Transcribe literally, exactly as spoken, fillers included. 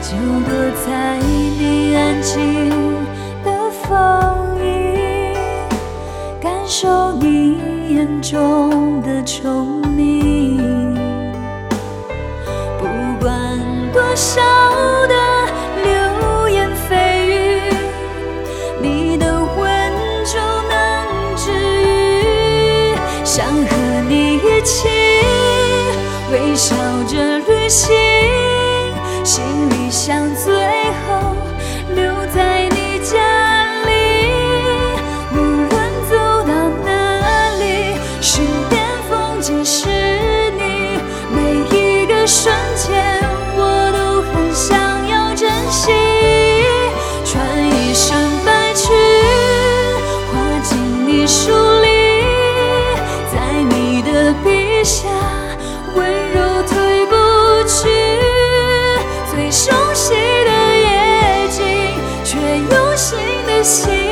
就躲在你安静的风影，感受你眼中的聪明。不管多少的流言蜚语，你的温就能治愈。想和你一起微笑着旅行，行李箱最后留在你家里。无论走到哪里，身边风景是你，每一个瞬间我都很想要珍惜。穿一身白裙，滑进你书里，在你的笔下温柔褪不去。最熟悉的夜景，却有新的心。